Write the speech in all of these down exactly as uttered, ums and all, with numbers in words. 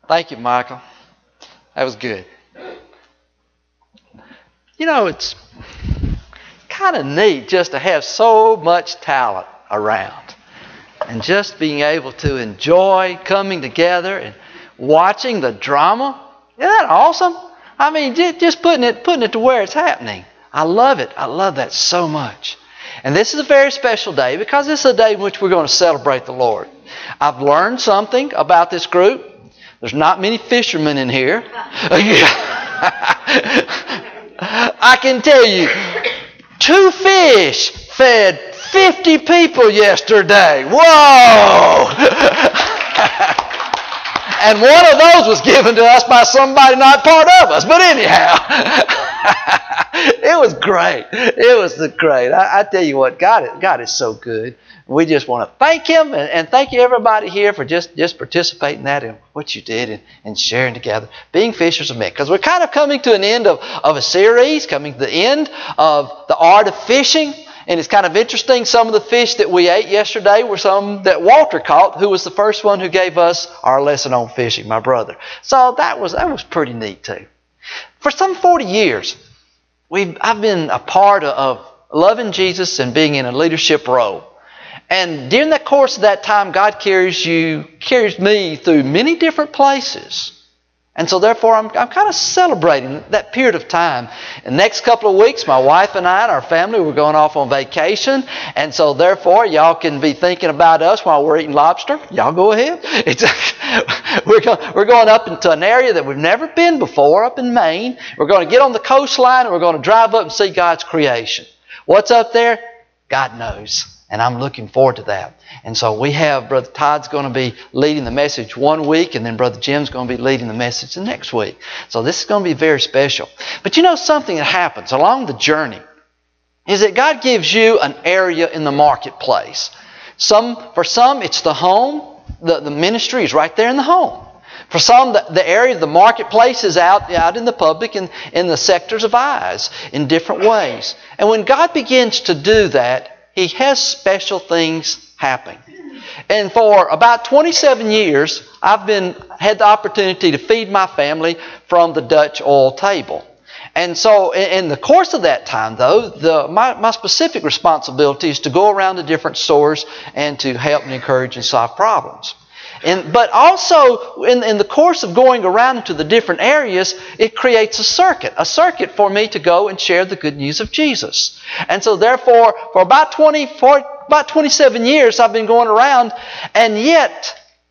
Thank you, Michael. That was good. You know, it's kind of neat just to have so much talent around and just being able to enjoy coming together and watching the drama. Isn't that awesome? I mean, just putting it, putting it to where it's happening. I love it. I love that so much. And this is a very special day because this is a day in which we're going to celebrate the Lord. I've learned something about this group. There's not many fishermen in here. I can tell you, two fish fed fifty people yesterday. Whoa! And one of those was given to us by somebody not part of us. But anyhow, it was great. It was great. I, I tell you what, God is, God is so good. We just want to thank Him and, and thank you everybody here for just, just participating in that and what you did and, and sharing together, being fishers of men. Because we're kind of coming to an end of, of a series, coming to the end of the art of fishing. And it's kind of interesting, some of the fish that we ate yesterday were some that Walter caught, who was the first one who gave us our lesson on fishing, my brother. So that was that was pretty neat too. For some forty years, we've I've been a part of loving Jesus and being in a leadership role. And during the course of that time, God carries you, carries me through many different places. And so therefore, I'm, I'm kind of celebrating that period of time. In the next couple of weeks, my wife and I and our family, we're going off on vacation. And so therefore, y'all can be thinking about us while we're eating lobster. Y'all go ahead. It's, we're, going, we're going up into an area that we've never been before, up in Maine. We're going to get on the coastline and we're going to drive up and see God's creation. What's up there? God knows. And I'm looking forward to that. And so we have Brother Todd's going to be leading the message one week, and then Brother Jim's going to be leading the message the next week. So this is going to be very special. But you know something that happens along the journey is that God gives you an area in the marketplace. Some, for some, it's the home. The, the ministry is right there in the home. For some, the, the area of the marketplace is out, out in the public and in the sectors of eyes in different ways. And when God begins to do that, He has special things happen. And for about twenty-seven years, I've been had the opportunity to feed my family from the Dutch oil table. And so in the course of that time, though, the, my, my specific responsibility is to go around to different stores and to help and encourage and solve problems. And, but also, in, in the course of going around into the different areas, it creates a circuit, a circuit for me to go and share the good news of Jesus. And so therefore, for about twenty, for about twenty-seven years, I've been going around, and yet,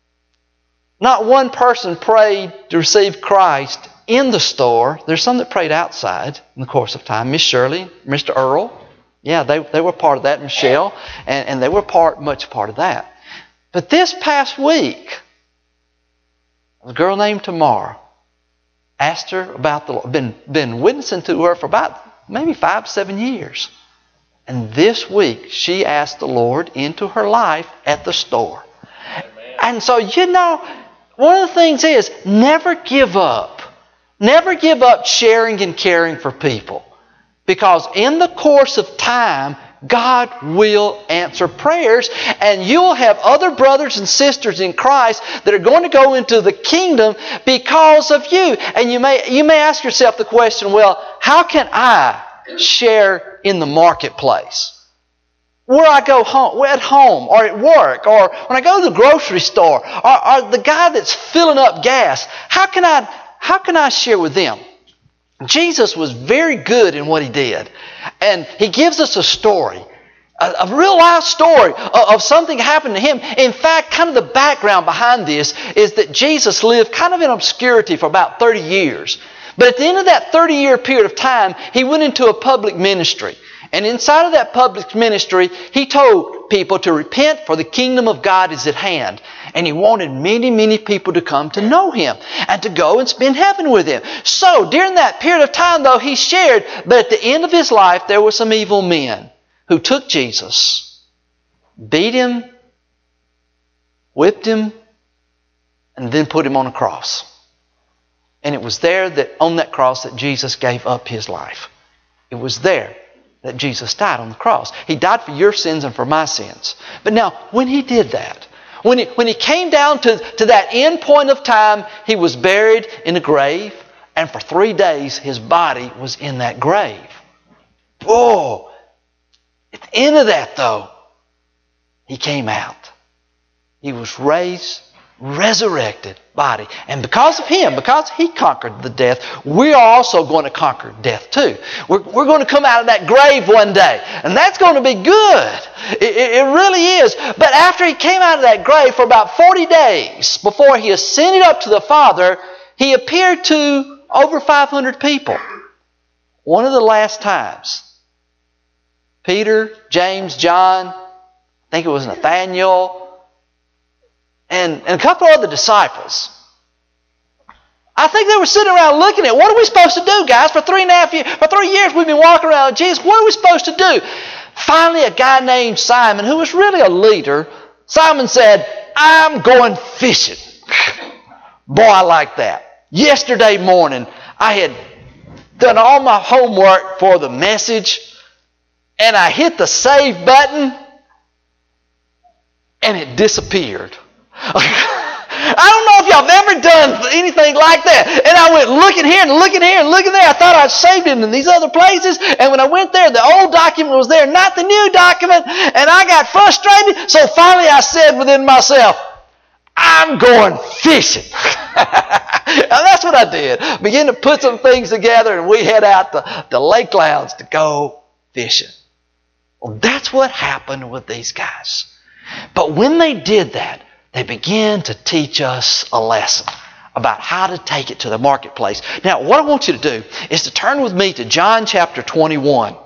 not one person prayed to receive Christ in the store. There's some that prayed outside in the course of time. Miss Shirley, Mister Earl, yeah, they, they were part of that, Michelle, and, and they were part, much part of that. But this past week, a girl named Tamara asked her about the Lord. Been, been witnessing to her for about maybe five, seven years. And this week, she asked the Lord into her life at the store. Amen. And so, you know, one of the things is never give up. Never give up sharing and caring for people. Because in the course of time, God will answer prayers, and you'll have other brothers and sisters in Christ that are going to go into the kingdom because of you. And you may you may ask yourself the question, well, how can I share in the marketplace? Where I go home, at home or at work, or when I go to the grocery store, or, or the guy that's filling up gas, how can I how can I share with them? Jesus was very good in what He did. And He gives us a story, a, a real life story of, of something happened to Him. In fact, kind of the background behind this is that Jesus lived kind of in obscurity for about thirty years. But at the end of that thirty-year period of time, He went into a public ministry. And inside of that public ministry, He told people to repent, for the kingdom of God is at hand. And He wanted many, many people to come to know Him and to go and spend heaven with Him. So during that period of time, though, He shared, but at the end of His life, there were some evil men who took Jesus, beat Him, whipped Him, and then put Him on a cross. And it was there that on that cross that Jesus gave up His life. It was there that Jesus died on the cross. He died for your sins and for my sins. But now, when He did that, When he, when he came down to, to that end point of time, he was buried in a grave, and for three days his body was in that grave. Oh, at the end of that though, he came out. He was raised, resurrected body. And because of him, because he conquered the death, we are also going to conquer death too. We're, we're going to come out of that grave one day. And that's going to be good. It, it, it really is. But after he came out of that grave for about forty days, before he ascended up to the Father, he appeared to over five hundred people. One of the last times. Peter, James, John, I think it was Nathaniel, And, and a couple of other disciples. I think they were sitting around looking at, what are we supposed to do, guys? For three and a half years, for three years we've been walking around with Jesus. What are we supposed to do? Finally, a guy named Simon, who was really a leader, Simon said, I'm going fishing. Boy, I like that. Yesterday morning, I had done all my homework for the message, and I hit the save button, and it disappeared. I don't know if y'all have ever done anything like that. And I went looking here and looking here and looking there. I thought I'd saved it in these other places. And when I went there, the old document was there, not the new document. And I got frustrated. So finally I said within myself, I'm going fishing. And that's what I did. Begin to put some things together, and we head out to, to Lake Clouds to go fishing. Well, that's what happened with these guys. But when they did that, they began to teach us a lesson about how to take it to the marketplace. Now, what I want you to do is to turn with me to John chapter twenty-one.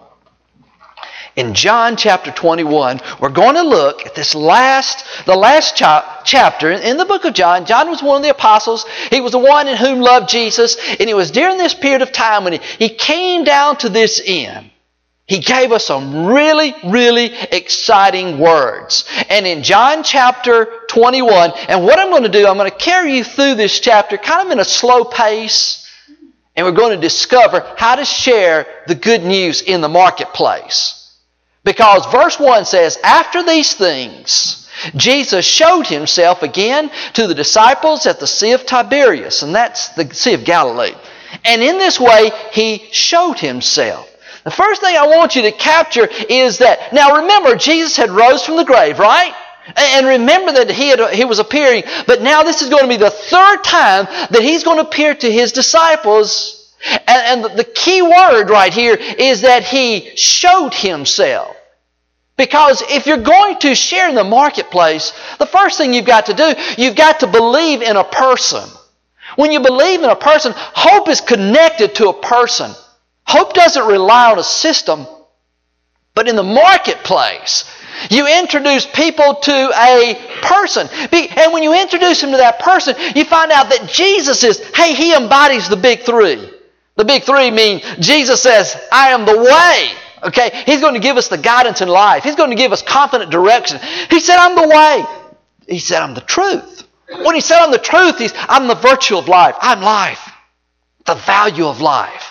In John chapter twenty-one, we're going to look at this last, the last cha- chapter in the book of John. John was one of the apostles. He was the one in whom loved Jesus. And it was during this period of time when he, he came down to this end. He gave us some really, really exciting words. And in John chapter twenty-one, and what I'm going to do, I'm going to carry you through this chapter kind of in a slow pace, and we're going to discover how to share the good news in the marketplace. Because verse one says, after these things, Jesus showed himself again to the disciples at the Sea of Tiberias, and that's the Sea of Galilee. And in this way, he showed himself. The first thing I want you to capture is that, now remember, Jesus had rose from the grave, right? And remember that he, had, he was appearing, but now this is going to be the third time that he's going to appear to his disciples. And, and the key word right here is that he showed himself. Because if you're going to share in the marketplace, the first thing you've got to do, you've got to believe in a person. When you believe in a person, hope is connected to a person. Hope doesn't rely on a system, but in the marketplace, you introduce people to a person. And when you introduce them to that person, you find out that Jesus is, hey, he embodies the big three. The big three mean Jesus says, I am the way. Okay? He's going to give us the guidance in life. He's going to give us confident direction. He said, I'm the way. He said, I'm the truth. When he said I'm the truth, he's, I'm the virtue of life. I'm life. The value of life.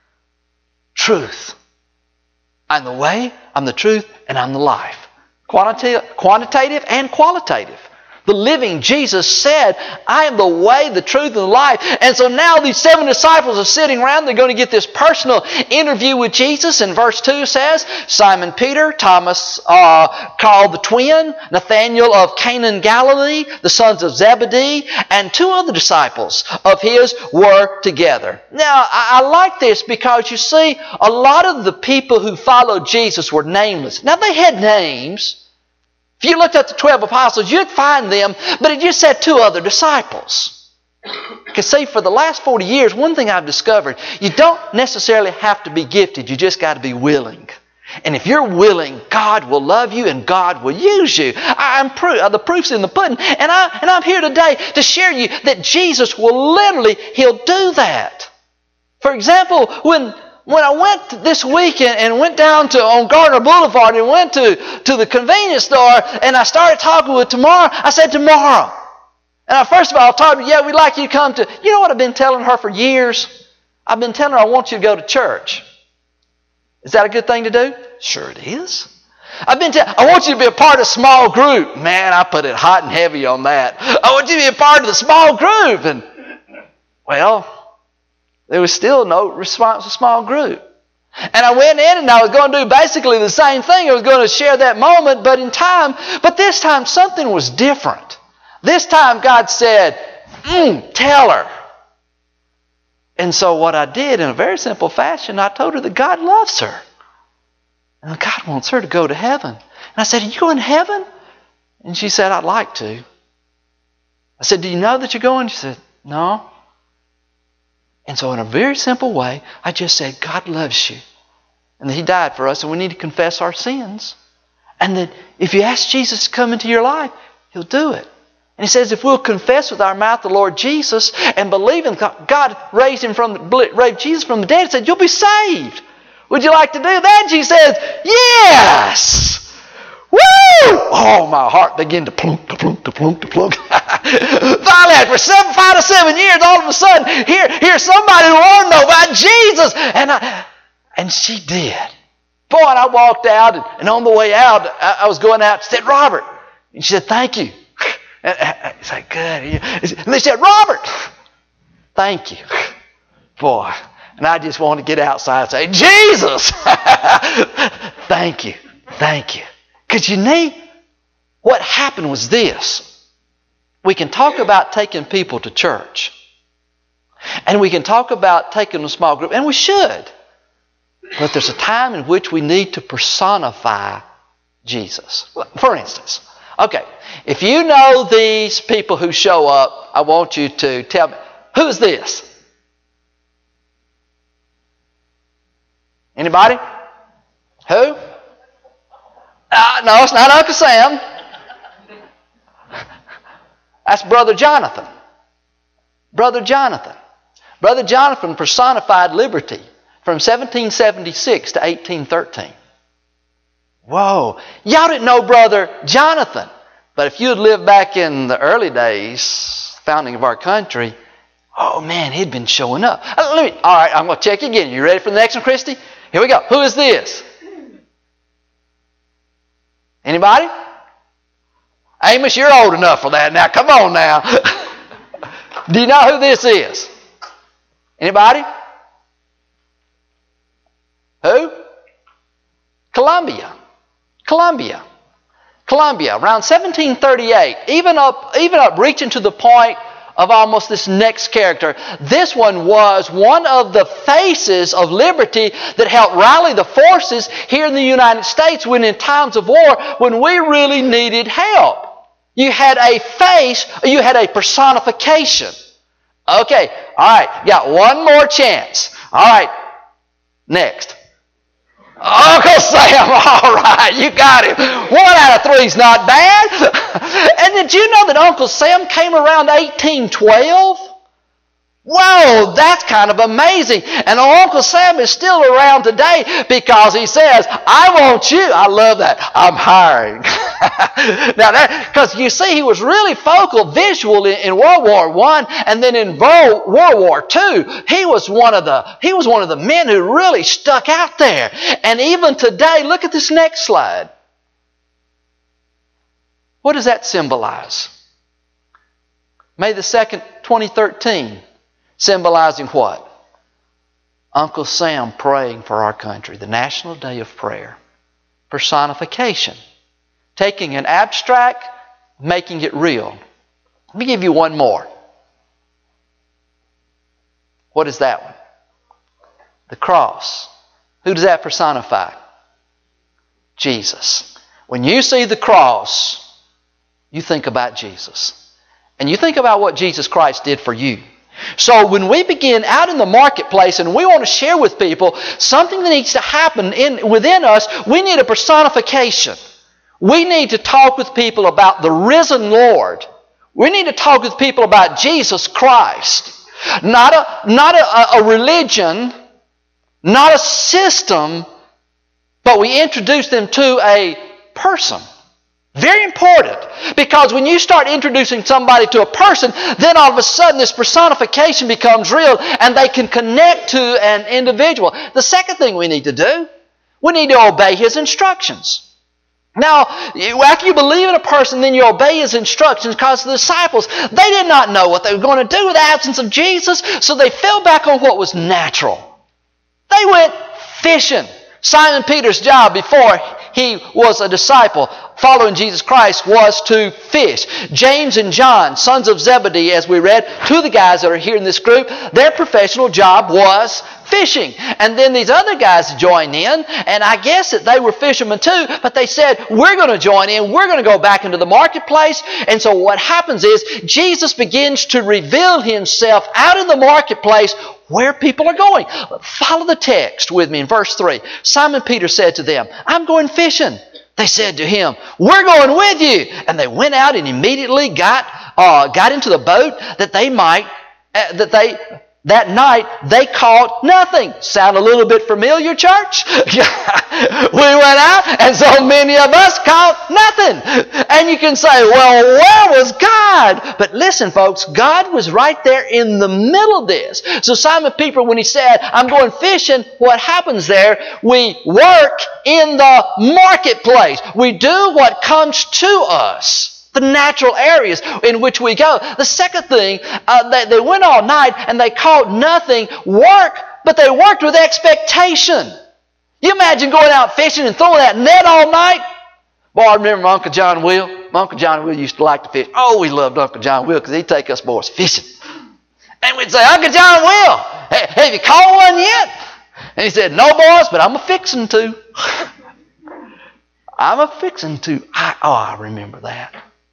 Truth. I'm the way, I'm the truth, and I'm the life. Quantitative, quantitative and qualitative. The living Jesus said, I am the way, the truth, and the life. And so now these seven disciples are sitting around. They're going to get this personal interview with Jesus. And verse two says, Simon Peter, Thomas uh, called the twin, Nathaniel of Cana, Galilee, the sons of Zebedee, and two other disciples of his were together. Now, I, I like this because you see, a lot of the people who followed Jesus were nameless. Now, they had names. If you looked at the twelve apostles, you'd find them, but it just said two other disciples. Because see, for the last forty years, one thing I've discovered, you don't necessarily have to be gifted, you just got to be willing. And if you're willing, God will love you and God will use you. I'm proof, the proof's in the pudding. And, I, and I'm here today to share you that Jesus will literally, He'll do that. For example, when... When I went this weekend and went down to on Gardner Boulevard and went to, to the convenience store and I started talking with Tamara, I said, tomorrow. And I first of all told her, yeah, we'd like you to come to, you know what I've been telling her for years? I've been telling her I want you to go to church. Is that a good thing to do? Sure it is. I've been telling, I want you to be a part of a small group. Man, I put it hot and heavy on that. I want you to be a part of the small group. And, well, there was still no response to small group. And I went in and I was going to do basically the same thing. I was going to share that moment, but in time, but this time something was different. This time God said, mm, tell her. And so what I did in a very simple fashion, I told her that God loves her. And God wants her to go to heaven. And I said, are you going to heaven? And she said, I'd like to. I said, do you know that you're going? She said, no. And so in a very simple way, I just said, God loves you. And that He died for us and we need to confess our sins. And that if you ask Jesus to come into your life, He'll do it. And He says if we'll confess with our mouth the Lord Jesus and believe in God, God raised Him from the, raised Jesus from the dead, He said, you'll be saved. Would you like to do that? And she says, yes! Woo! Oh, my heart began to plunk, to plunk, to plunk, to plunk. Finally, after seven, five to seven years, all of a sudden, here, here's somebody who wanted to know about Jesus. And I, and she did. Boy, and I walked out, and, and on the way out, I, I was going out, she said, Robert. And she said, thank you. And I said, good. And they said, Robert, thank you. Boy. And I just wanted to get outside and say, Jesus! Thank you. Thank you. Because you need, what happened was this. We can talk about taking people to church. And we can talk about taking a small group. And we should. But there's a time in which we need to personify Jesus. For instance, okay, if you know these people who show up, I want you to tell me, who's this? Anybody? Who? Uh, no, it's not Uncle Sam. That's Brother Jonathan. Brother Jonathan. Brother Jonathan personified liberty from seventeen seventy-six to eighteen thirteen. Whoa. Y'all didn't know Brother Jonathan. But if you had lived back in the early days, founding of our country, oh man, he'd been showing up. Uh, let me, all right, I'm going to check again. You ready for the next one, Christy? Here we go. Who is this? Anybody? Amos, you're old enough for that now. Come on now. Do you know who this is? Anybody? Who? Columbia. Columbia. Columbia. Around seventeen thirty-eight. Even up, even up reaching to the point of almost this next character. This one was one of the faces of liberty that helped rally the forces here in the United States when in times of war, when we really needed help. You had a face, you had a personification. Okay, all right, got one more chance. All right, next. Uncle Sam, all right, you got him. One out of three is not bad. And did you know that Uncle Sam came around eighteen twelve? Whoa, that's kind of amazing. And Uncle Sam is still around today because he says, I want you. I love that. I'm hiring. Now, that, because you see, he was really focal, visual in, in World War One, and then in World War Two, he was one of the he was one of the men who really stuck out there. And even today, look at this next slide. What does that symbolize? May the second, twenty thirteen. Symbolizing what? Uncle Sam praying for our country, the National Day of Prayer. Personification. Taking an abstract, making it real. Let me give you one more. What is that one? The cross. Who does that personify? Jesus. When you see the cross, you think about Jesus. And you think about what Jesus Christ did for you. So when we begin out in the marketplace and we want to share with people something that needs to happen in, within us, we need a personification. We need to talk with people about the risen Lord. We need to talk with people about Jesus Christ. Not a, not a, a religion, not a system, but we introduce them to a person. Very important, because when you start introducing somebody to a person, then all of a sudden this personification becomes real and they can connect to an individual. The second thing we need to do, we need to obey His instructions. Now, after you believe in a person, then you obey his instructions, because the disciples, they did not know what they were going to do with the absence of Jesus, so they fell back on what was natural. They went fishing. Simon Peter's job before he was a disciple following Jesus Christ was to fish. James and John, sons of Zebedee, as we read, two of the guys that are here in this group, their professional job was fishing. And then these other guys joined in, and I guess that they were fishermen too, but they said, we're going to join in, we're going to go back into the marketplace. And so what happens is, Jesus begins to reveal himself out in the marketplace where people are going. Follow the text with me in verse three. Simon Peter said to them, I'm going fishing. They said to him, we're going with you. And they went out and immediately got uh, got into the boat that they might, uh, that they... That night, they caught nothing. Sound a little bit familiar, church? We went out, and so many of us caught nothing. And you can say, well, where was God? But listen, folks, God was right there in the middle of this. So Simon Peter, when he said, I'm going fishing, what happens there? We work in the marketplace. We do what comes to us. The natural areas in which we go. The second thing, uh, they, they went all night and they caught nothing. Work, but they worked with expectation. You imagine going out fishing and throwing that net all night? Boy, I remember my Uncle John Will. My Uncle John Will used to like to fish. Oh, we loved Uncle John Will because he'd take us boys fishing. And we'd say, Uncle John Will, hey, have you caught one yet? And he said, no, boys, but I'm a-fixin' to. I'm a-fixin' to. I, oh, I remember that.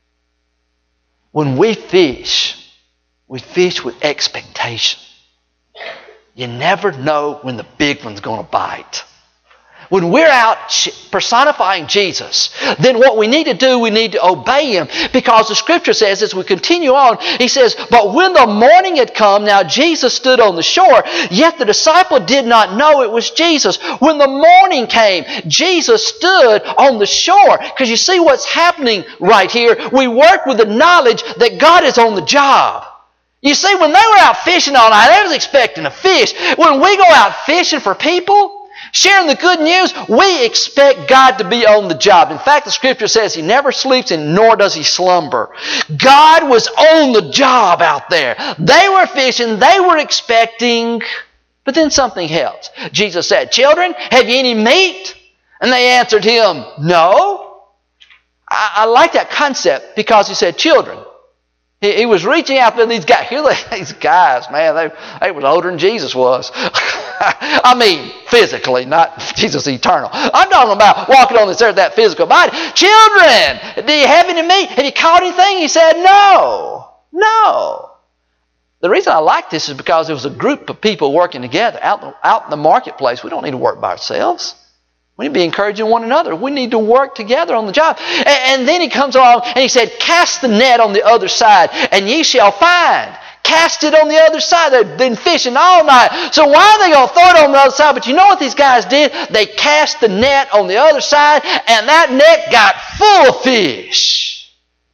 When we fish, we fish with expectation. You never know when the big one's going to bite. When we're out personifying Jesus, then what we need to do, we need to obey him. Because the Scripture says, as we continue on, he says, but when the morning had come, now Jesus stood on the shore, yet the disciple did not know it was Jesus. When the morning came, Jesus stood on the shore. Because you see what's happening right here? We work with the knowledge that God is on the job. You see, when they were out fishing all night, they was expecting to fish. When we go out fishing for people, sharing the good news, we expect God to be on the job. In fact, the Scripture says he never sleeps and nor does he slumber. God was on the job out there. They were fishing, they were expecting, but then something else. Jesus said, children, have you any meat? And they answered him, no. I, I like that concept because he said children. He, he was reaching out to these guys. Here they, these guys, man, they, they were older than Jesus was. I mean, physically, not Jesus eternal. I'm talking about walking on this earth, that physical body. Children, do you have any meat? Have you caught anything? He said, no. No. The reason I like this is because there was a group of people working together out, out in the marketplace. We don't need to work by ourselves. We need to be encouraging one another. We need to work together on the job. And, and then he comes along and he said, cast the net on the other side, and ye shall find. Cast it on the other side. They've been fishing all night. So why are they going to throw it on the other side? But you know what these guys did? They cast the net on the other side, and that net got full of fish.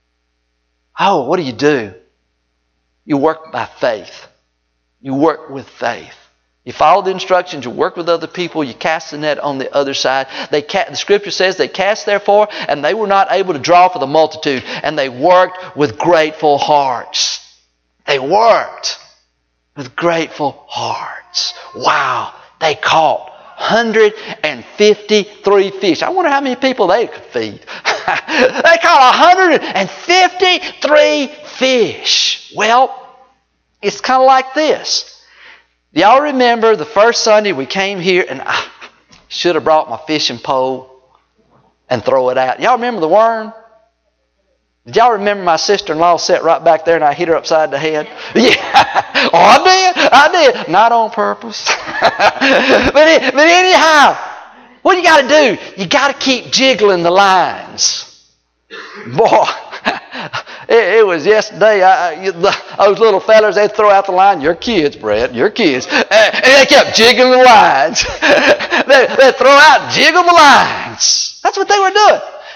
Oh, what do you do? You work by faith. You work with faith. You follow the instructions. You work with other people. You cast the net on the other side. They ca- the Scripture says they cast therefore, and they were not able to draw for the multitude, and they worked with grateful hearts. They worked with grateful hearts. Wow, they caught one hundred fifty-three fish. I wonder how many people they could feed. They caught one hundred fifty-three fish. Well, it's kind of like this. Do y'all remember the first Sunday we came here and I should have brought my fishing pole and throw it out. Y'all remember the worm? Did y'all remember my sister-in-law sat right back there and I hit her upside the head? Yeah. Oh, I did. I did. Not on purpose. but, it, but anyhow, what you got to do? You got to keep jiggling the lines. Boy, it, it was yesterday. I, you, the, those little fellas, they'd throw out the line. Your kids, Brett. Your kids. And they kept jiggling the lines. they, they'd throw out and jiggle the lines. That's what they were doing.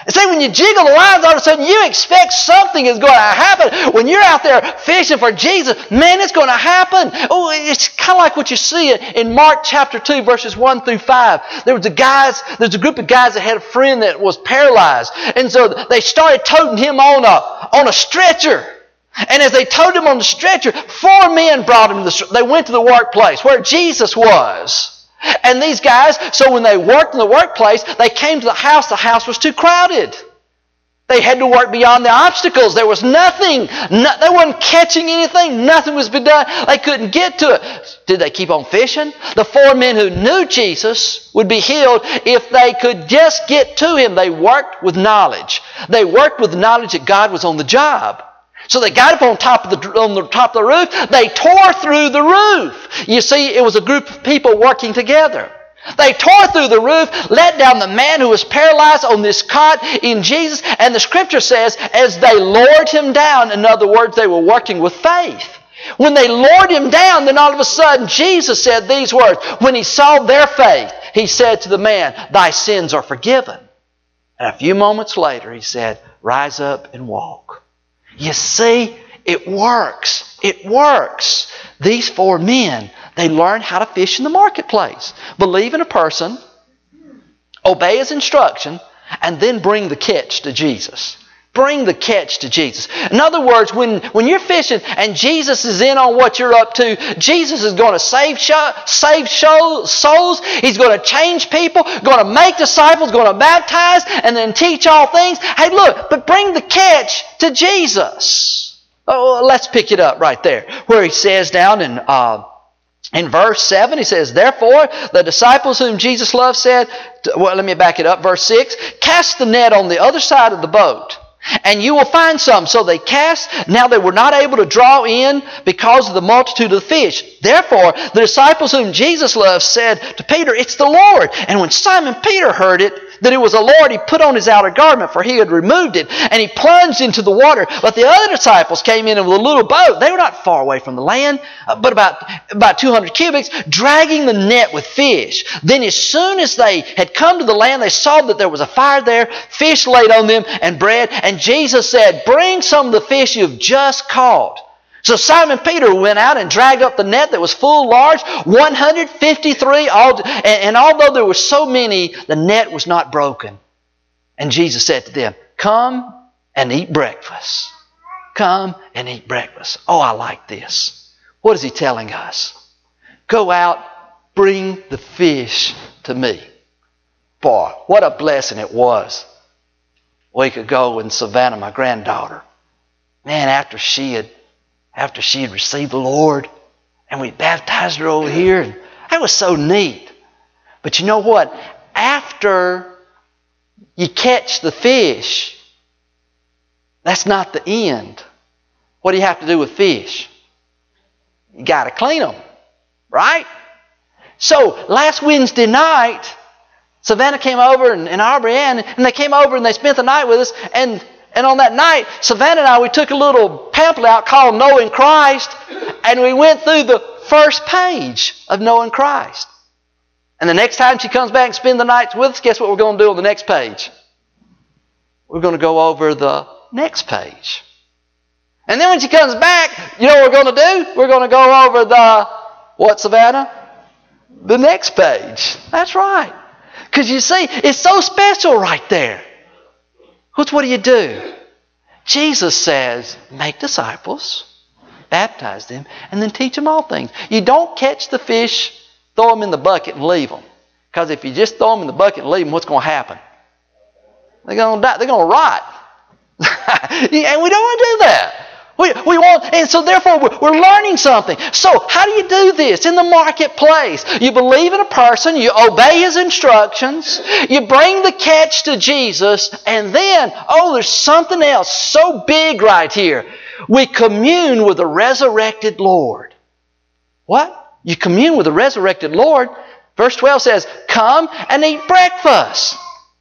And see, when you jiggle the lines, all of a sudden you expect something is going to happen. When you're out there fishing for Jesus, man, it's going to happen. Oh, it's kind of like what you see in Mark chapter two, verses one through five. There was a guys, there's a group of guys that had a friend that was paralyzed. And so they started toting him on a, on a stretcher. And as they towed him on the stretcher, four men brought him to the, they went to the workplace where Jesus was. And these guys, so when they worked in the workplace, they came to the house. The house was too crowded. They had to work beyond the obstacles. There was nothing. No, they weren't catching anything. Nothing was being done. They couldn't get to it. Did they keep on fishing? The four men who knew Jesus would be healed if they could just get to Him. They worked with knowledge. They worked with knowledge that God was on the job. So they got up on top of the on the top of the roof. They tore through the roof. You see, it was a group of people working together. They tore through the roof, let down the man who was paralyzed on this cot in Jesus. And the Scripture says, as they lowered him down, in other words, they were working with faith. When they lowered him down, then all of a sudden, Jesus said these words. When He saw their faith, He said to the man, thy sins are forgiven. And a few moments later, He said, rise up and walk. You see, it works. It works. These four men, they learned how to fish in the marketplace. Believe in a person, obey his instruction, and then bring the catch to Jesus. Bring the catch to Jesus. In other words, when, when you're fishing and Jesus is in on what you're up to, Jesus is going to save, show, save show, souls. He's going to change people, going to make disciples, going to baptize, and then teach all things. Hey, look, but bring the catch to Jesus. Oh, let's pick it up right there where He says down in... Uh, In verse seven, He says, therefore, the disciples whom Jesus loved said, well, let me back it up, verse six, cast the net on the other side of the boat, and you will find some. So they cast. Now they were not able to draw in because of the multitude of the fish. Therefore, the disciples whom Jesus loved said to Peter, it's the Lord. And when Simon Peter heard it, that it was the Lord, he put on his outer garment, for he had removed it, and he plunged into the water. But the other disciples came in with a little boat. They were not far away from the land, but about, about two hundred cubits, dragging the net with fish. Then as soon as they had come to the land, they saw that there was a fire there, fish laid on them, and bread. And Jesus said, bring some of the fish you've just caught. So Simon Peter went out and dragged up the net that was full large, one hundred fifty-three. All, and, and although there were so many, the net was not broken. And Jesus said to them, come and eat breakfast. Come and eat breakfast. Oh, I like this. What is He telling us? Go out, bring the fish to me. Boy, what a blessing it was. A week ago when Savannah, my granddaughter, man, after she had After she had received the Lord, and we baptized her over here, and that was so neat. But you know what? After you catch the fish, that's not the end. What do you have to do with fish? You got to clean them, right? So last Wednesday night, Savannah came over, and, and Aubrey Ann, and they came over and they spent the night with us, and And on that night, Savannah and I, we took a little pamphlet out called Knowing Christ, and we went through the first page of Knowing Christ. And the next time she comes back and spends the night with us, guess what we're going to do on the next page? We're going to go over the next page. And then when she comes back, you know what we're going to do? We're going to go over the, what, Savannah? The next page. That's right. Because you see, it's so special right there. What do you do? Jesus says, make disciples, baptize them, and then teach them all things. You don't catch the fish, throw them in the bucket, and leave them. Because if you just throw them in the bucket and leave them, what's going to happen? They're going to die. They're going to rot. And we don't want to do that. We, we want, and so therefore we're, we're learning something. So how do you do this in the marketplace? You believe in a person, you obey his instructions, you bring the catch to Jesus, and then, oh, there's something else so big right here. We commune with the resurrected Lord. What? You commune with the resurrected Lord? Verse twelve says, come and eat breakfast.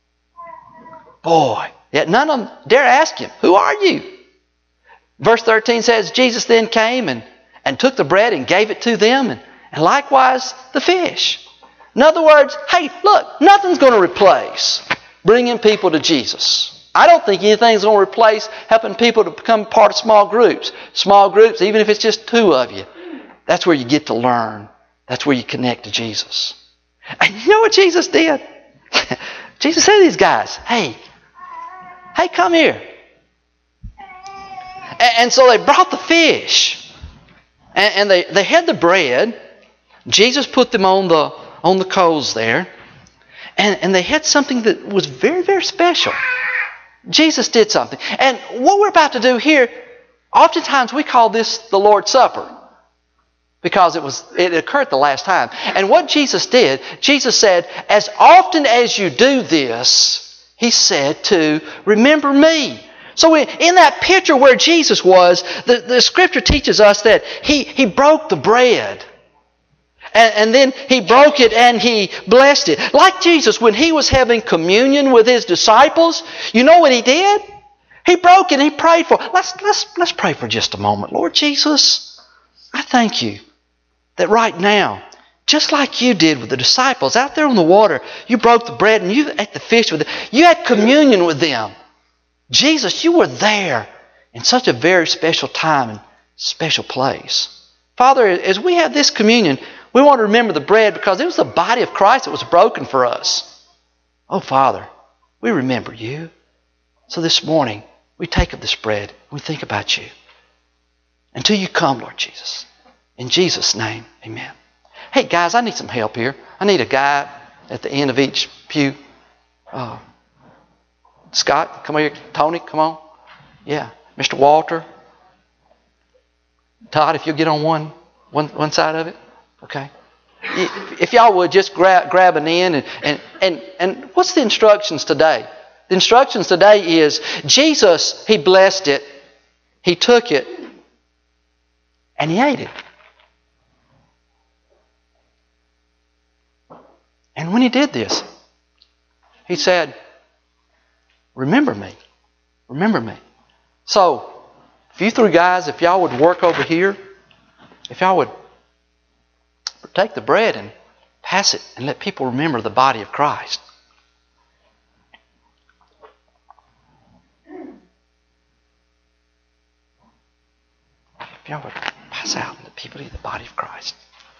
Boy, yet none of them dare ask him, who are you? Verse thirteen says, Jesus then came and, and took the bread and gave it to them, and, and likewise the fish. In other words, hey, look, nothing's going to replace bringing people to Jesus. I don't think anything's going to replace helping people to become part of small groups. Small groups, even if it's just two of you, that's where you get to learn. That's where you connect to Jesus. And you know what Jesus did? Jesus said to these guys, hey, hey, come here. And, and so they brought the fish. And, and they, they had the bread. Jesus put them on the, on the coals there. And, and they had something that was very, very special. Jesus did something. And what we're about to do here, oftentimes we call this the Lord's Supper because it was it occurred the last time. And what Jesus did, Jesus said, as often as you do this, He said to remember me. So in that picture where Jesus was, the, the Scripture teaches us that He, he broke the bread. And, and then He broke it and He blessed it. Like Jesus, when He was having communion with His disciples, you know what He did? He broke it and He prayed for it. Let's, let's, let's pray for just a moment. Lord Jesus, I thank You that right now, just like You did with the disciples out there on the water, You broke the bread and You ate the fish with them. You had communion with them. Jesus, You were there in such a very special time and special place. Father, as we have this communion, we want to remember the bread because it was the body of Christ that was broken for us. Oh, Father, we remember You. So this morning, we take of this bread and we think about You. Until You come, Lord Jesus. In Jesus' name, amen. Hey, guys, I need some help here. I need a guy at the end of each pew. Uh, Scott, come here. Tony, come on. Yeah. Mister Walter. Todd, if you'll get on one, one, one side of it. Okay. If y'all would just grab, grab an end. And, and, and, and what's the instructions today? The instructions today is Jesus, He blessed it. He took it. And He ate it. And when He did this, He said, remember me. Remember me. So, if you three guys, if y'all would work over here, if y'all would take the bread and pass it and let people remember the body of Christ. If y'all would pass out and let people eat the body of Christ.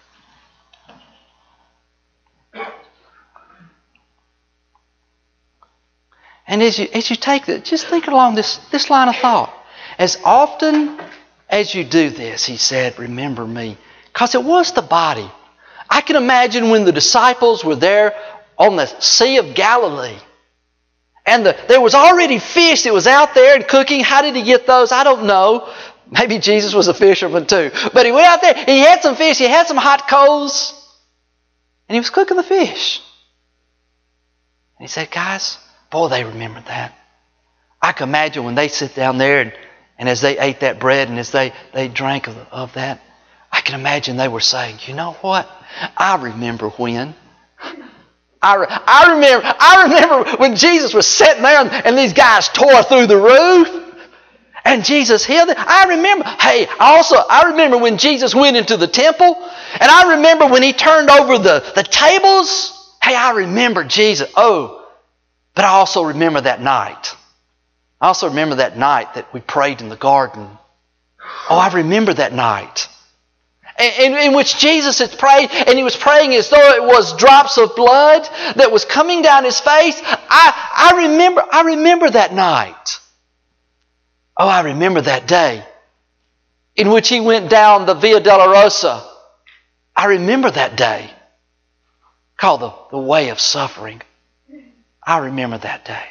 And as you, as you take that, just think along this, this line of thought. As often as you do this, He said, remember me. Because it was the body. I can imagine when the disciples were there on the Sea of Galilee. And the, there was already fish that was out there and cooking. How did He get those? I don't know. Maybe Jesus was a fisherman too. But He went out there and He had some fish. He had some hot coals. And He was cooking the fish. And He said, guys, boy, they remembered that. I can imagine when they sit down there and, and as they ate that bread and as they, they drank of, of that, I can imagine they were saying, you know what? I remember when. I, re- I remember I remember when Jesus was sitting there and, and these guys tore through the roof and Jesus healed them. I remember. Hey, also, I remember when Jesus went into the temple and I remember when He turned over the, the tables. Hey, I remember Jesus. Oh, but I also remember that night. I also remember that night that we prayed in the garden. Oh, I remember that night. In, in which Jesus had prayed, and He was praying as though it was drops of blood that was coming down His face. I, I remember, I remember that night. Oh, I remember that day in which He went down the Via Dolorosa. I remember that day called the, the way of suffering. I remember that day.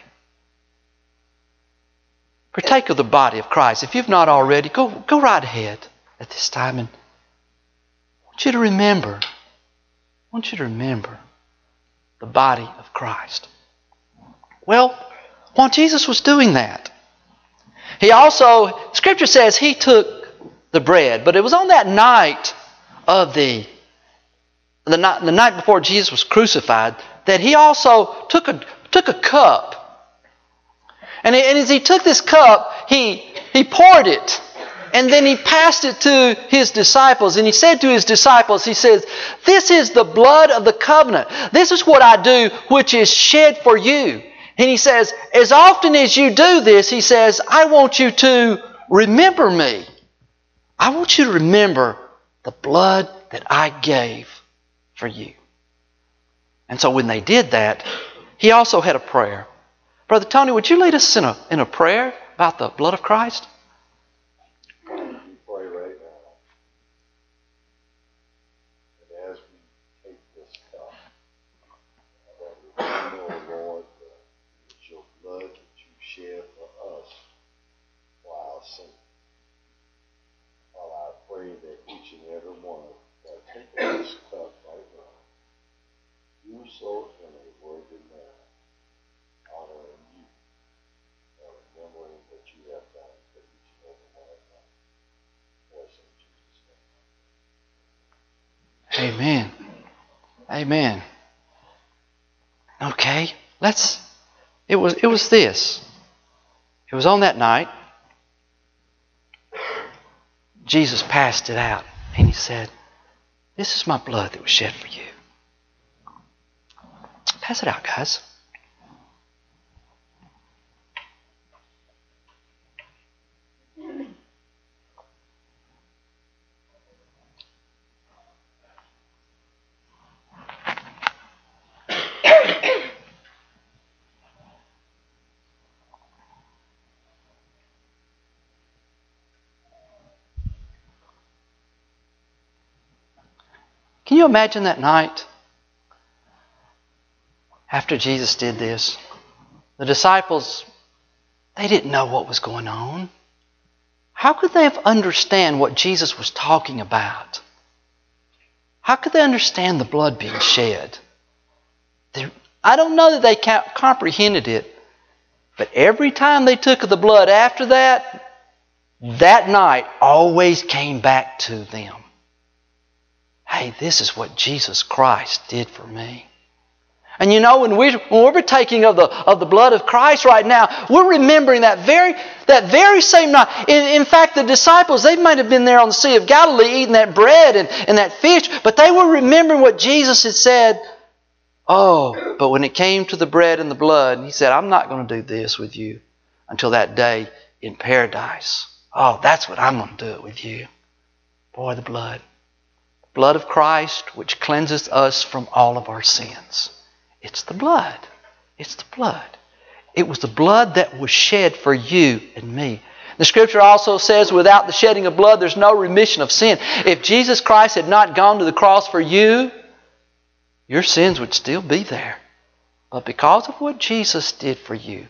Partake of the body of Christ. If you've not already, go, go right ahead at this time and I want you to remember, I want you to remember the body of Christ. Well, while Jesus was doing that, He also, Scripture says He took the bread, but it was on that night of the, the night, the night before Jesus was crucified that He also took a, took a cup. And, and as He took this cup, He, he poured it. And then He passed it to His disciples. And He said to His disciples, He says, this is the blood of the covenant. This is what I do, which is shed for you. And he says, as often as you do this, he says, I want you to remember me. I want you to remember the blood that I gave for you. And so when they did that, he also had a prayer. Brother Tony, would you lead us in a, in a prayer about the blood of Christ? We pray right now. And as we take this cup, that we know, Lord, that it's your blood that you shed for us for our sin. Father, I pray that each and every one of us that take this cup right now, do so in a worthy manner, honoring you, and remembering what you have done for each and every one of us. Bless in Jesus' name. Amen. Amen. Okay, let's, it was, it was this. It was on that night, Jesus passed it out, and he said, this is my blood that was shed for you. Pass it out, guys. Can you imagine that night after Jesus did this? The disciples, they didn't know what was going on. How could they have understand what Jesus was talking about? How could they understand the blood being shed? They, I don't know that they comprehended it, but every time they took of the blood after that, that night always came back to them. Hey, this is what Jesus Christ did for me. And you know, when, we, when we're partaking of the, of the blood of Christ right now, we're remembering that very, that very same night. In, in fact, the disciples, they might have been there on the Sea of Galilee eating that bread and, and that fish, but they were remembering what Jesus had said. Oh, but when it came to the bread and the blood, he said, I'm not going to do this with you until that day in paradise. Oh, that's what I'm going to do it with you. Boy, the blood. Blood of Christ, which cleanses us from all of our sins. It's the blood. It's the blood. It was the blood that was shed for you and me. The Scripture also says, without the shedding of blood, there's no remission of sin. If Jesus Christ had not gone to the cross for you, your sins would still be there. But because of what Jesus did for you,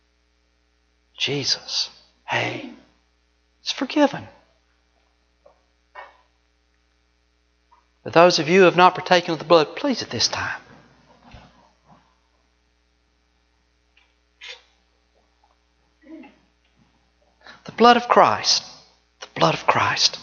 Jesus, hey, it's forgiven. For those of you who have not partaken of the blood, please at this time. The blood of Christ. The blood of Christ.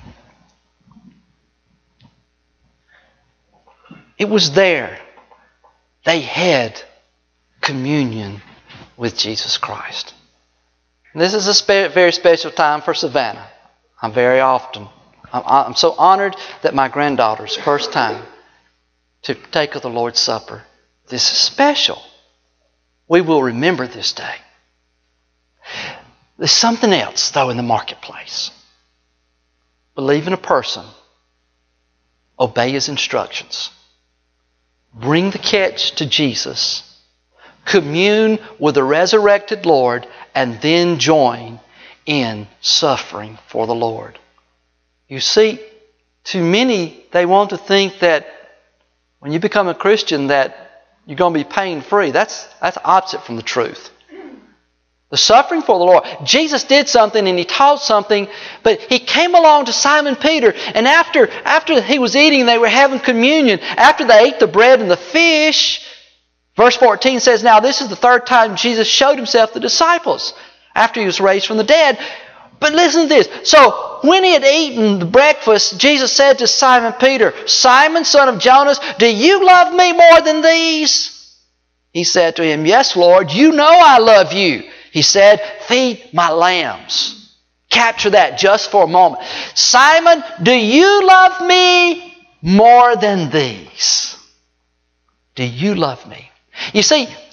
It was there. They had communion with Jesus Christ. And this is a spe- very special time for Savannah. I'm very often I'm so honored that my granddaughter's first time to take of the Lord's Supper. This is special. We will remember this day. There's something else, though, in the marketplace. Believe in a person. Obey his instructions. Bring the catch to Jesus. Commune with the resurrected Lord, and then join in suffering for the Lord. You see, to many, they want to think that when you become a Christian that you're going to be pain-free. That's, that's opposite from the truth. The suffering for the Lord. Jesus did something and He taught something, but He came along to Simon Peter, and after, after He was eating, they were having communion. After they ate the bread and the fish, verse fourteen says, now this is the third time Jesus showed Himself to the disciples after He was raised from the dead. But listen to this. So when He had eaten the breakfast, Jesus said to Simon Peter, Simon, son of Jonas, do you love me more than these? He said to Him, yes, Lord, you know I love you. He said, feed my lambs. Capture that just for a moment. Simon, do you love me more than these? Do you love me? You see,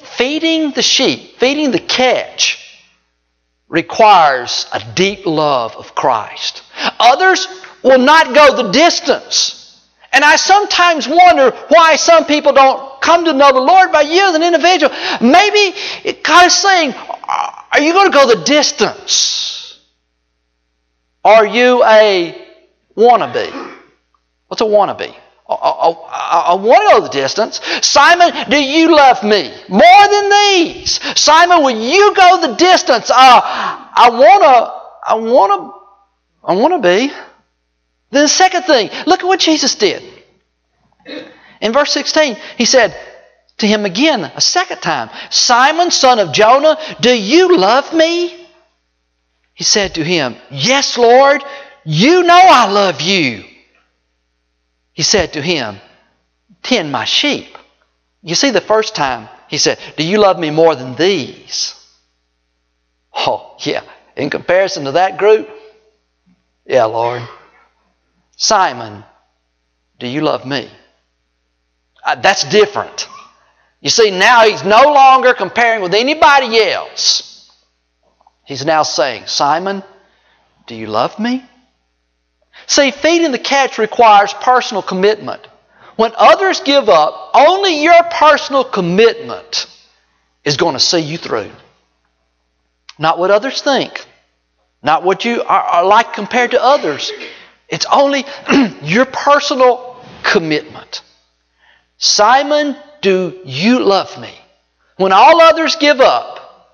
feeding the sheep, feeding the catch, requires a deep love of Christ. Others will not go the distance. And I sometimes wonder why some people don't come to know the Lord by you as an individual. Maybe God is saying, are you going to go the distance? Are you a wannabe? What's a wannabe? I, I, I, I want to go the distance. Simon, do you love me more than these? Simon, will you go the distance? Uh, I want to, I want to, I want to be. Then the second thing, look at what Jesus did. In verse sixteen, He said to him again a second time, Simon, son of Jonah, do you love me? He said to him, yes, Lord, you know I love you. He said to him, tend my sheep. You see, the first time He said, do you love me more than these? Oh, yeah. In comparison to that group, yeah, Lord. Simon, do you love me? Uh, that's different. You see, now He's no longer comparing with anybody else. He's now saying, Simon, do you love me? See, feeding the catch requires personal commitment. When others give up, only your personal commitment is going to see you through. Not what others think. Not what you are, are like compared to others. It's only your personal commitment. Simon, do you love me? When all others give up,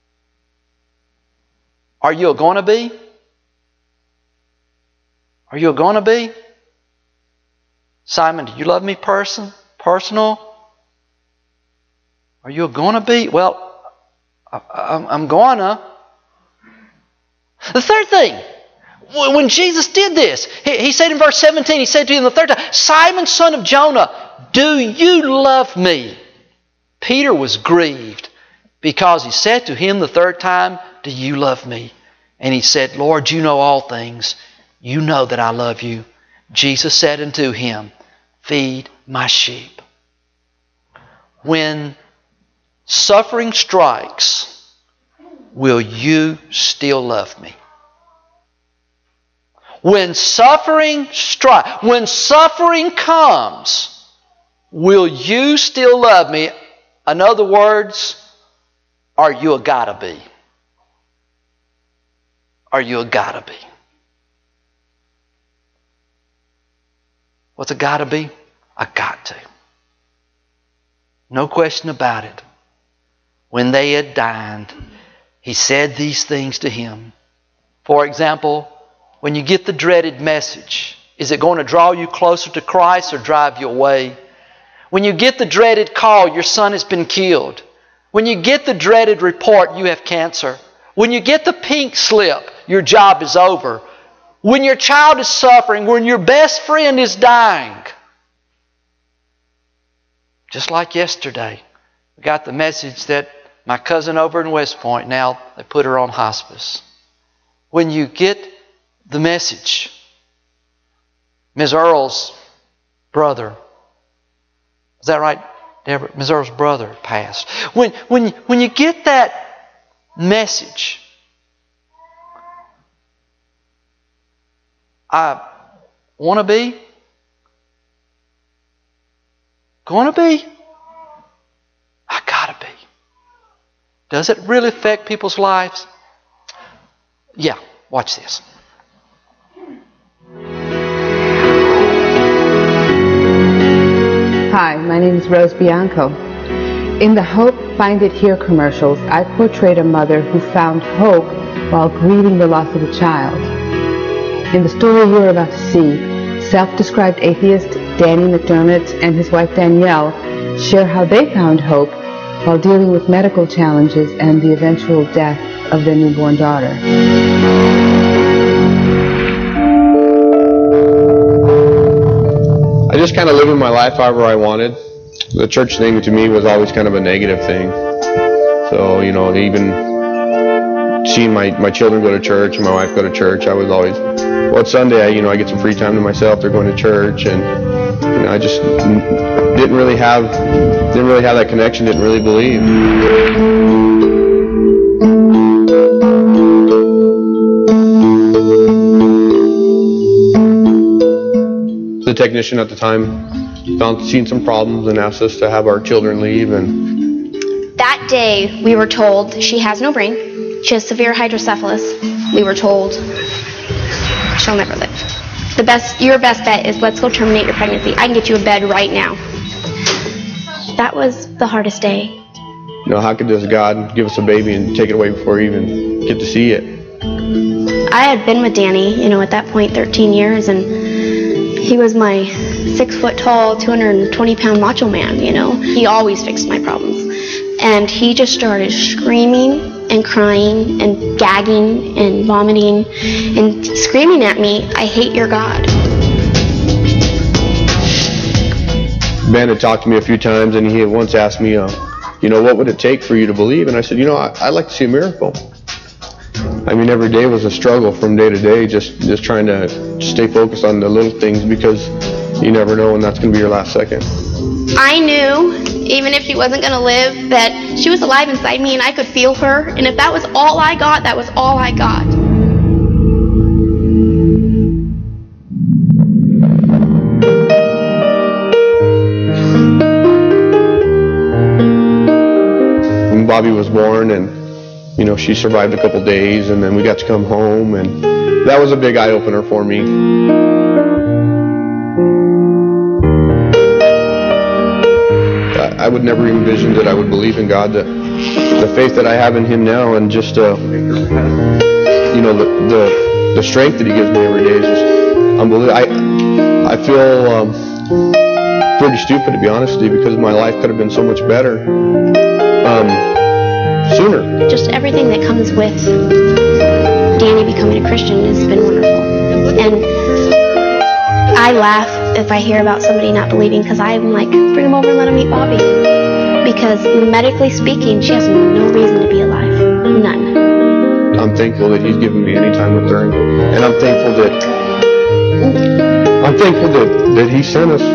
are you going to be? Are you going to be? Simon, do you love me person, personal? Are you going to be? Well, I, I, I'm going to. The third thing, when Jesus did this, he, he said in verse seventeen, He said to him the third time, Simon, son of Jonah, do you love me? Peter was grieved because he said to him the third time, do you love me? And he said, Lord, you know all things. You know that I love you. Jesus said unto him, feed my sheep. When suffering strikes, will you still love me? When suffering strikes, when suffering comes, will you still love me? In other words, are you a gotta be? Are you a gotta be? What's a gotta be? I got to. No question about it. When they had dined, He said these things to him. For example, when you get the dreaded message, is it going to draw you closer to Christ or drive you away? When you get the dreaded call, your son has been killed. When you get the dreaded report, you have cancer. When you get the pink slip, your job is over. When your child is suffering, when your best friend is dying. Just like yesterday, we got the message that my cousin over in West Point, now they put her on hospice. When you get the message, Miz Earl's brother, is that right, Deborah? Miz Earl's brother passed. When, when, when you get that message, I want to be, going to be, I got to be. Does it really affect people's lives? Yeah, watch this. Hi, my name is Rose Bianco. In the Hope Find It Here commercials, I portrayed a mother who found hope while grieving the loss of a child. In the story you're about to see, self-described atheist Danny McDermott and his wife Danielle share how they found hope while dealing with medical challenges and the eventual death of their newborn daughter. I just kind of lived my life however I wanted. The church thing to me was always kind of a negative thing. So, you know, even seeing my, my children go to church and my wife go to church, I was always, well, it's Sunday, I, you know, I get some free time to myself. They're going to church, and You know, I just didn't really have didn't really have that connection. Didn't really believe. The technician at the time found seen some problems and asked us to have our children leave. And that day we were told she has no brain, she has severe hydrocephalus. We were told she'll never live. The best, your best bet is let's go terminate your pregnancy. I can get you a bed right now. That was the hardest day. You know, how could this God give us a baby and take it away before we even get to see it? I had been with Danny, you know, at that point thirteen years, and he was my six foot tall, two hundred twenty pound macho man, you know. He always fixed my problems. And he just started screaming and crying and gagging and vomiting and screaming at me, I hate your God. Ben had talked to me a few times, and he had once asked me, uh, you know, what would it take for you to believe? And I said, you know, I, I'd like to see a miracle. I mean, every day was a struggle from day to day, just, just trying to stay focused on the little things, because you never know when that's going to be your last second. I knew, even if she wasn't going to live, that she was alive inside me and I could feel her. And if that was all I got, that was all I got. When Bobby was born, and you know, she survived a couple days, and then we got to come home, and that was a big eye-opener for me. I would never envision that I would believe in God. The, the faith that I have in Him now, and just uh, you know, the, the the strength that He gives me every day is just unbelievable. I I feel um, pretty stupid, to be honest with you, because my life could have been so much better um, sooner. Just everything that comes with Danny becoming a Christian has been wonderful, and I laugh if I hear about somebody not believing, because I'm like, bring them over and let them meet Bobby. Because medically speaking, she has no reason to be alive. None. I'm thankful that He's given me any time with her, and I'm thankful that I'm thankful that, that He sent us.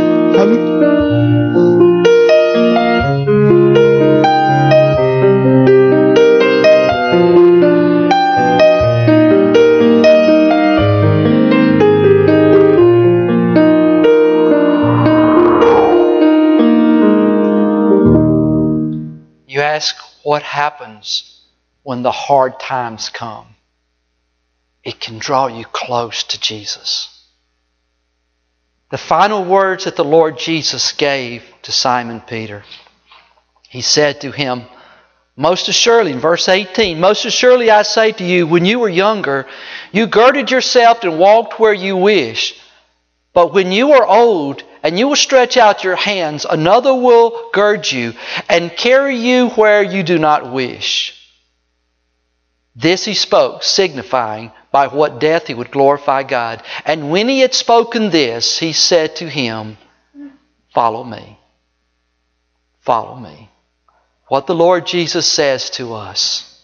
Ask what happens when the hard times come. It can draw you close to Jesus. The final words that the Lord Jesus gave to Simon Peter, He said to him, most assuredly, in verse eighteen, most assuredly I say to you, when you were younger, you girded yourself and walked where you wished. But when you are old, and you will stretch out your hands, another will gird you and carry you where you do not wish. This He spoke, signifying by what death He would glorify God. And when He had spoken this, He said to him, follow me. Follow me. What the Lord Jesus says to us.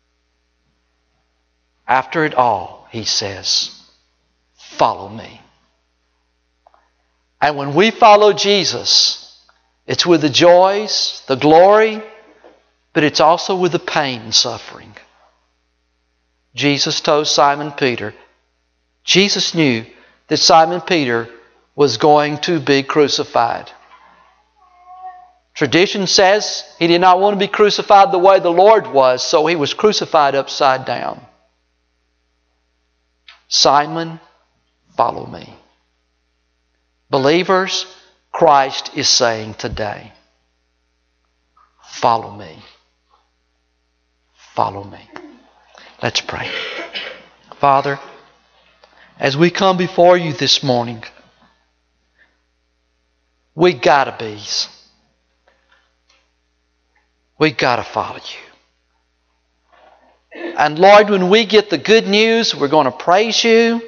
After it all, He says, follow me. And when we follow Jesus, it's with the joys, the glory, but it's also with the pain and suffering. Jesus told Simon Peter, Jesus knew that Simon Peter was going to be crucified. Tradition says he did not want to be crucified the way the Lord was, so he was crucified upside down. Simon, follow me. Believers, Christ is saying today, follow me. Follow me. Let's pray. Father, as we come before You this morning, we gotta be. We gotta follow You. And Lord, when we get the good news, we're going to praise You.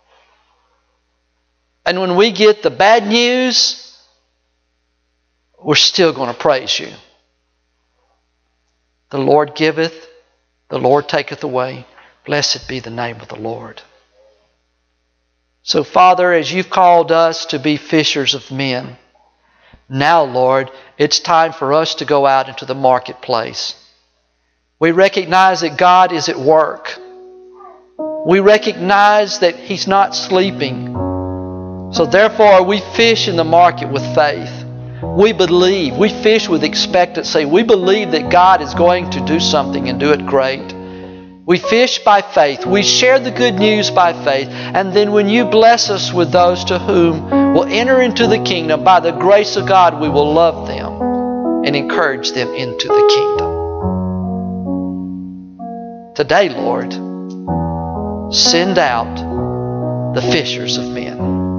And when we get the bad news, we're still going to praise You. The Lord giveth, the Lord taketh away. Blessed be the name of the Lord. So, Father, as you've called us to be fishers of men, now, Lord, it's time for us to go out into the marketplace. We recognize that God is at work. We recognize that He's not sleeping. So therefore, we fish in the market with faith. We believe. We fish with expectancy. We believe that God is going to do something and do it great. We fish by faith. We share the good news by faith. And then when you bless us with those to whom will enter into the kingdom, by the grace of God, we will love them and encourage them into the kingdom. Today, Lord, send out the fishers of men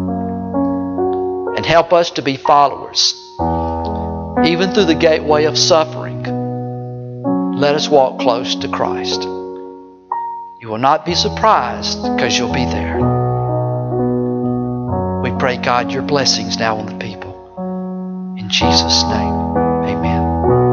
and help us to be followers. Even through the gateway of suffering, let us walk close to Christ. You will not be surprised because you'll be there. We pray, God, your blessings now on the people. In Jesus' name, amen.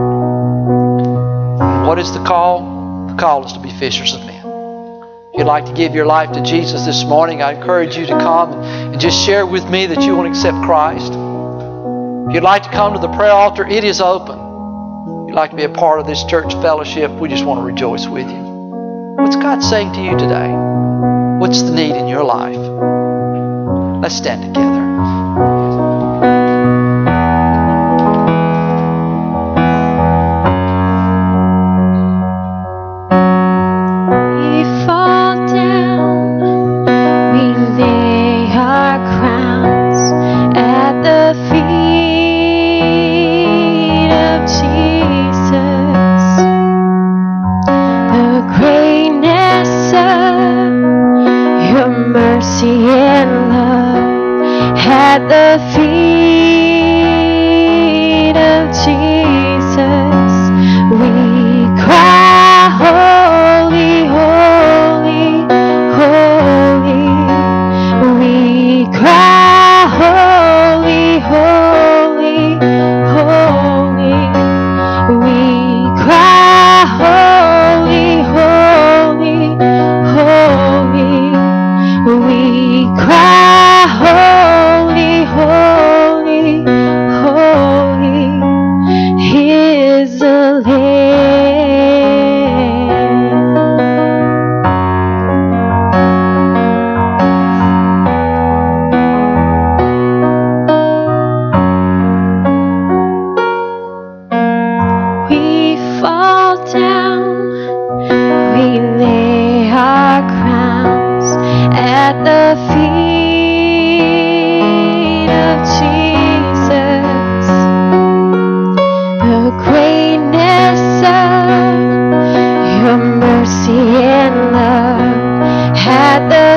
And what is the call? The call is to be fishers of men. If you'd like to give your life to Jesus this morning, I encourage you to come and just share with me that you want to accept Christ. If you'd like to come to the prayer altar, it is open. If you'd like to be a part of this church fellowship, we just want to rejoice with you. What's God saying to you today? What's the need in your life? Let's stand together. The feet of Jesus, we cry, holy, holy, holy. We cry, holy, holy, holy. We cry, holy, holy, holy. We cry, holy, holy, holy is the Lamb. We fall down, we lay our crowns at the feet of Jesus. The greatness of your mercy and love at the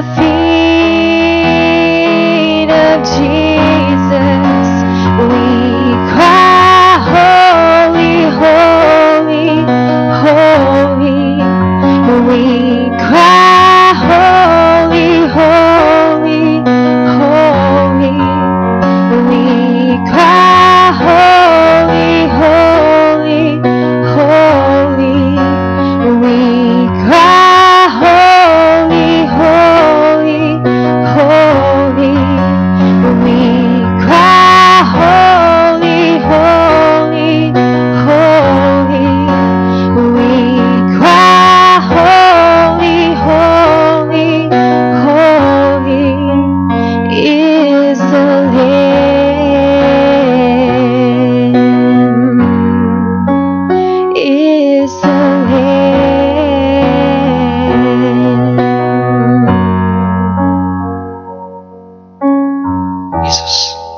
feet of Jesus. We cry, holy, holy, holy. We cry, holy, holy, holy. We cry, holy, holy, holy. We cry, holy, holy, holy. We cry, holy, holy, holy. We cry, holy, holy, holy is the Lamb, is the Lamb. Jesus.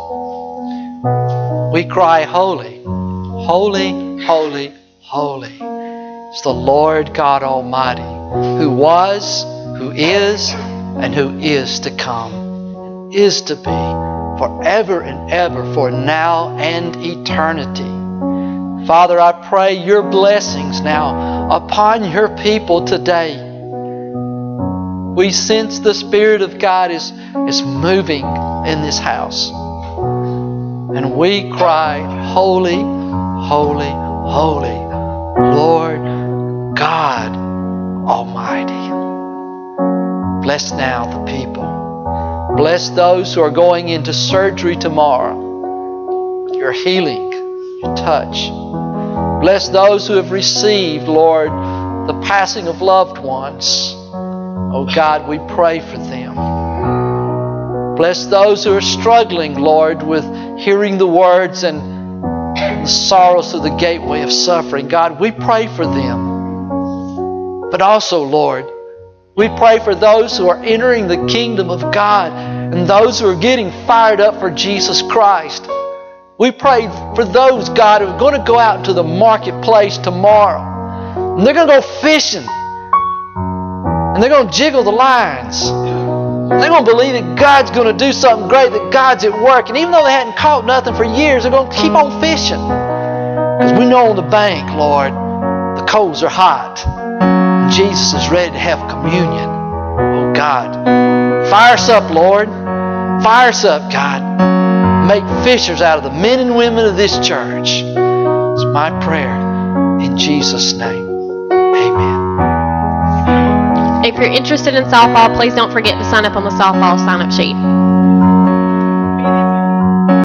We cry, holy, holy, holy, holy. It's the Lord God Almighty, who was, who is, and who is to come, is to be, forever and ever, for now and eternity. Father, I pray your blessings now upon your people today. We sense the Spirit of God is, is moving in this house. And we cry, holy, holy, holy, Lord God Almighty. Bless now the people. Bless those who are going into surgery tomorrow. Your healing, your touch. Bless those who have received, Lord, the passing of loved ones. Oh God, we pray for them. Bless those who are struggling, Lord, with hearing the words and the sorrows of the gateway of suffering. God, we pray for them. But also, Lord, we pray for those who are entering the kingdom of God and those who are getting fired up for Jesus Christ. We pray for those, God, who are going to go out into the marketplace tomorrow. And they're going to go fishing. And they're going to jiggle the lines. They're going to believe that God's going to do something great, that God's at work. And even though they hadn't caught nothing for years, they're going to keep on fishing. Because we know on the bank, Lord, the coals are hot. And Jesus is ready to have communion. Oh, God. Fire us up, Lord. Fire us up, God. Make fishers out of the men and women of this church. It's my prayer in Jesus' name. Amen. If you're interested in softball, please don't forget to sign up on the softball sign-up sheet.